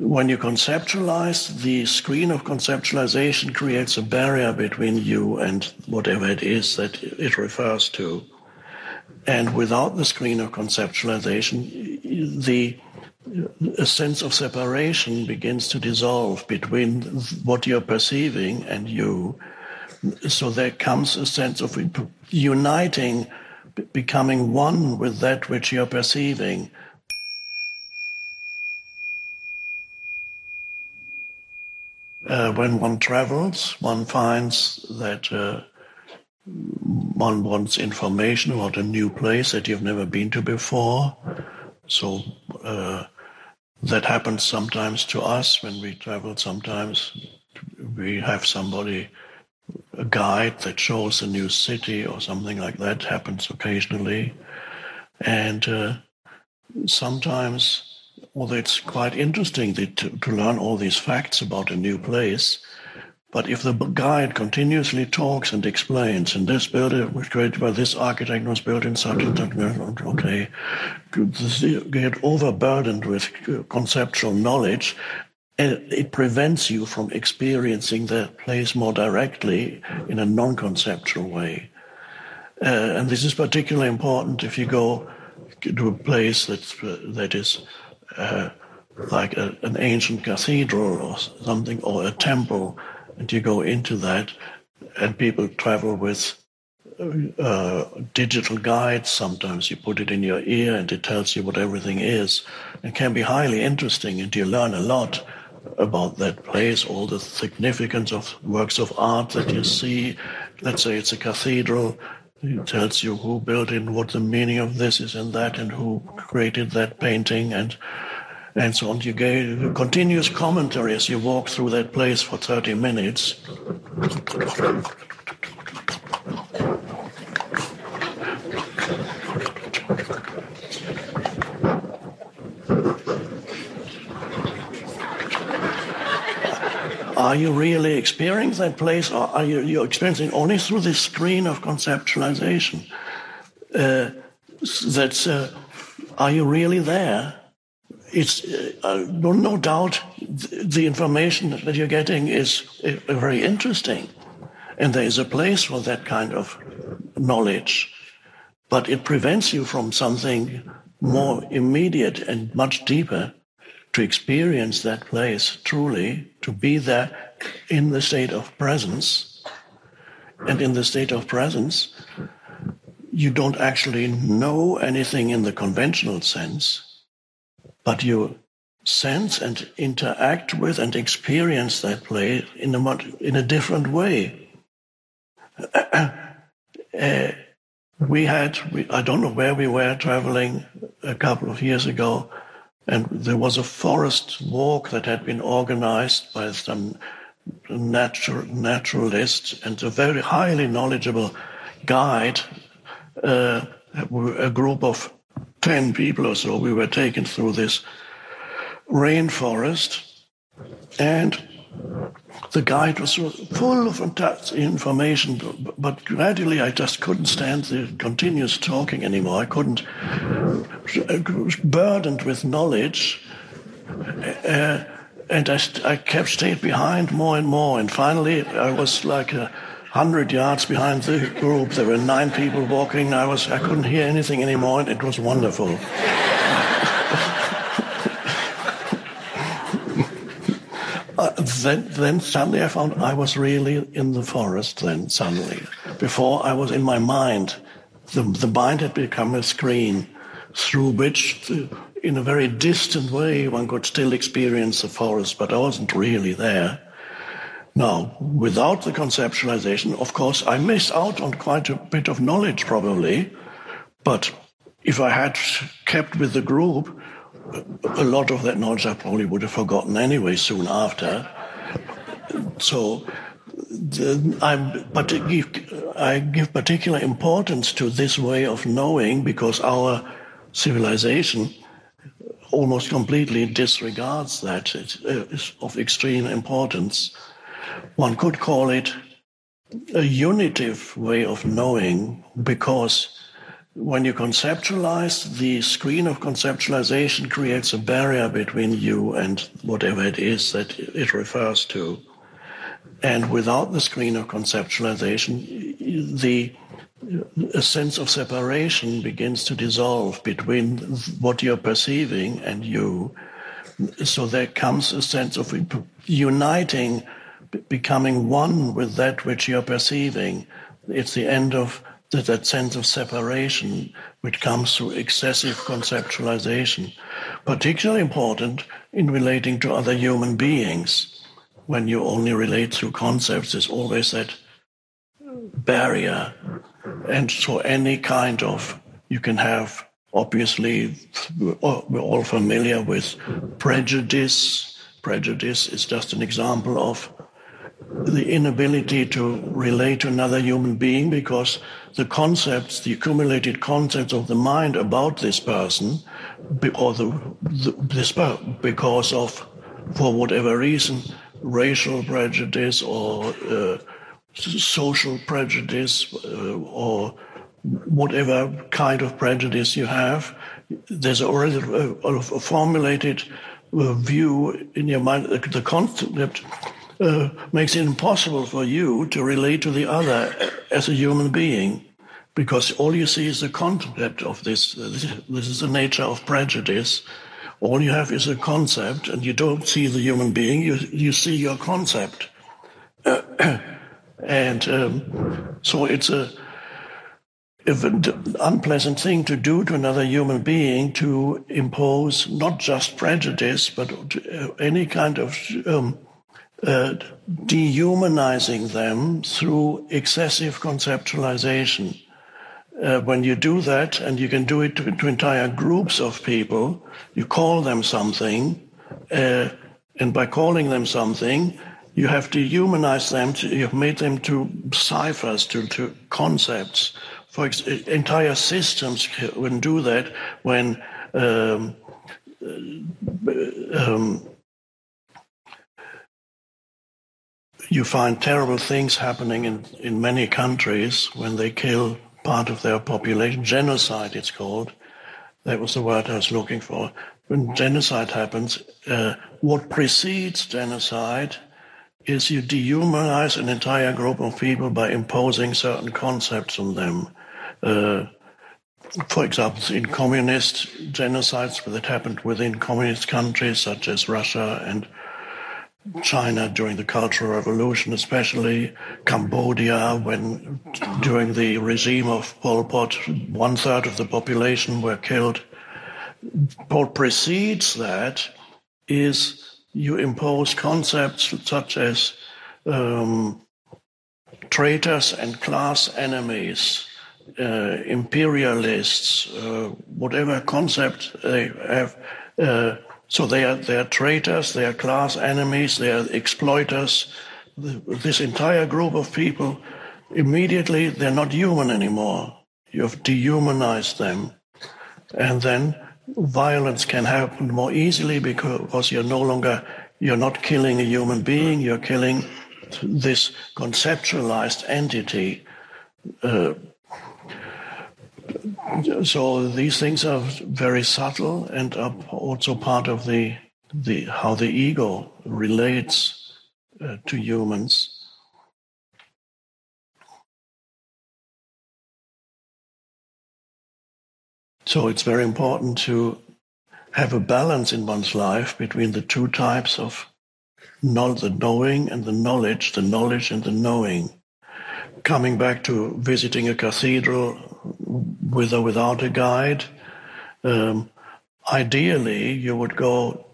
when you conceptualize, the screen of conceptualization creates a barrier between you and whatever it is that it refers to. And without the screen of conceptualization, a sense of separation begins to dissolve between what you're perceiving and you. So there comes a sense of uniting, becoming one with that which you're perceiving. When one travels, one finds that one wants information about a new place that you've never been to before. So that happens sometimes to us when we travel. Sometimes we have somebody, a guide that shows a new city or something like that. Happens occasionally. And sometimes, although it's quite interesting to learn all these facts about a new place, but if the guide continuously talks and explains, and this building was created by this architect, was built in such and such, okay, you get overburdened with conceptual knowledge, and it prevents you from experiencing the place more directly in a non-conceptual way. And this is particularly important if you go to a place that is like an ancient cathedral or something, or a temple, and you go into that, and people travel with digital guides. Sometimes you put it in your ear and it tells you what everything is. It can be highly interesting, and you learn a lot about that place, all the significance of works of art that you see. Let's say it's a cathedral. It tells you who built it, what the meaning of this is and that, and who created that painting, and so on. You get continuous commentary as you walk through that place for 30 minutes. Are you really experiencing that place, or are you experiencing only through this screen of conceptualization? Are you really there? It's no doubt the information that you're getting is very interesting, and there is a place for that kind of knowledge, but it prevents you from something more immediate and much deeper, to experience that place truly, to be there in the state of presence. And in the state of presence, you don't actually know anything in the conventional sense, but you sense and interact with and experience that place in a different way. I don't know where we were traveling a couple of years ago, and there was a forest walk that had been organized by some naturalist and a very highly knowledgeable guide. A group of 10 people or so, we were taken through this rainforest, and the guide was full of information, but gradually I just couldn't stand the continuous talking anymore. I couldn't, burdened with knowledge, and I stayed behind more and more, and finally I was like 100 yards behind the group. There were 9 people walking. I couldn't hear anything anymore, and it was wonderful. Then suddenly I found I was really in the forest then, suddenly. Before I was in my mind. The mind had become a screen through which, in a very distant way, one could still experience the forest, but I wasn't really there. Now, without the conceptualization, of course, I miss out on quite a bit of knowledge probably, but if I had kept with the group, a lot of that knowledge I probably would have forgotten anyway soon after. So I give particular importance to this way of knowing, because our civilization almost completely disregards that. It is of extreme importance. One could call it a unitive way of knowing, because when you conceptualize, the screen of conceptualization creates a barrier between you and whatever it is that it refers to. And without the screen of conceptualization, a sense of separation begins to dissolve between what you're perceiving and you. So there comes a sense of uniting, becoming one with that which you're perceiving. It's the end of that sense of separation which comes through excessive conceptualization. Particularly important in relating to other human beings. When you only relate through concepts, there's always that barrier. And so any kind of, you can have, obviously, we're all familiar with prejudice. Prejudice is just an example of the inability to relate to another human being because the concepts, the accumulated concepts of the mind about this person, or because of, for whatever reason, racial prejudice or social prejudice or whatever kind of prejudice you have, there's already a formulated view in your mind. The concept makes it impossible for you to relate to the other as a human being, because all you see is the concept of this. This is the nature of prejudice. All you have is a concept, and you don't see the human being. You see your concept, and so it's an unpleasant thing to do to another human being, to impose not just prejudice, but any kind of dehumanizing them through excessive conceptualization. When you do that, and you can do it to entire groups of people, you call them something, and by calling them something, you have dehumanized them, you've made them to ciphers, to concepts. For entire systems wouldn't do that when you find terrible things happening in many countries when they kill part of their population. Genocide, it's called. That was the word I was looking for. When genocide happens, what precedes genocide is you dehumanize an entire group of people by imposing certain concepts on them. For example, in communist genocides that happened within communist countries such as Russia and China during the Cultural Revolution, especially Cambodia, when during the regime of Pol Pot, 1/3 of the population were killed. What precedes that is you impose concepts such as traitors and class enemies, imperialists, whatever concept they have. So they are traitors, they are class enemies, they are exploiters. This entire group of people, immediately they're not human anymore. You have dehumanized them. And then violence can happen more easily because you're not killing a human being, you're killing this conceptualized entity. So these things are very subtle and are also part of the how the ego relates to humans. So it's very important to have a balance in one's life between the two types of the knowing and the knowledge and the knowing. Coming back to visiting a cathedral with or without a guide, ideally you would go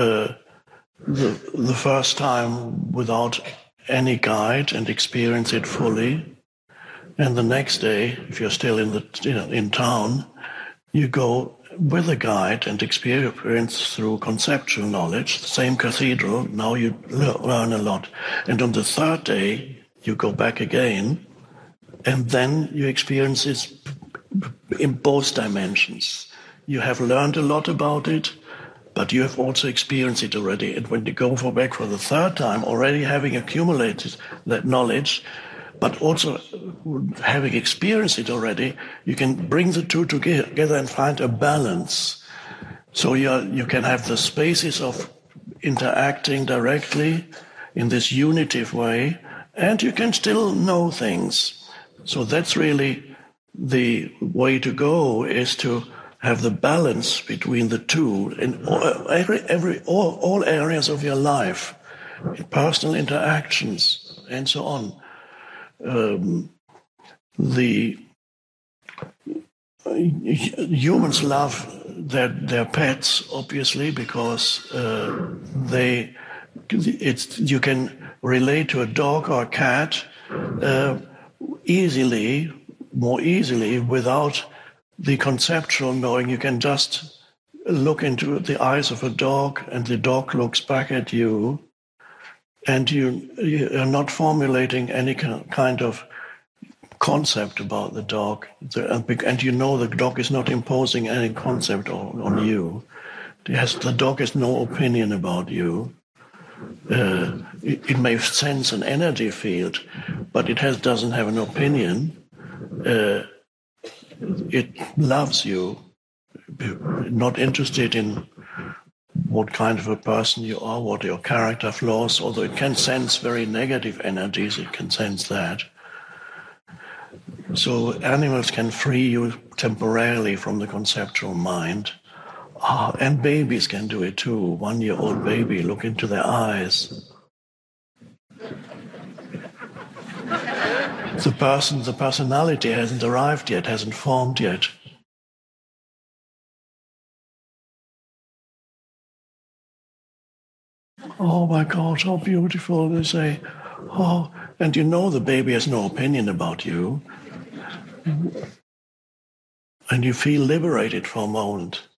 the first time without any guide and experience it fully, and the next day, if you're still in town, you go with a guide and experience through conceptual knowledge the same cathedral. Now you learn a lot, and on the third day you go back again, and then you experience it in both dimensions. You have learned a lot about it, but you have also experienced it already. And when you go back for the third time, already having accumulated that knowledge, but also having experienced it already, you can bring the two together and find a balance. So you can have the spaces of interacting directly in this unitive way, and you can still know things. So that's really the way to go, is to have the balance between the two in all areas of your life, in personal interactions, and so on. The humans love their pets, obviously, because you can relate to a dog or a cat more easily without the conceptual knowing. You can just look into the eyes of a dog and the dog looks back at you, and you are not formulating any kind of concept about the dog, and you know the dog is not imposing any concept on you. The dog has no opinion about you. It may sense an energy field, but it doesn't have an opinion. It loves you, not interested in what kind of a person you are, what your character flaws, although it can sense very negative energies, it can sense that. So animals can free you temporarily from the conceptual mind. And babies can do it too. 1-year-old baby, look into their eyes. The personality hasn't arrived yet, hasn't formed yet. Oh my God, how beautiful, they say. Oh, and you know the baby has no opinion about you. And you feel liberated for a moment.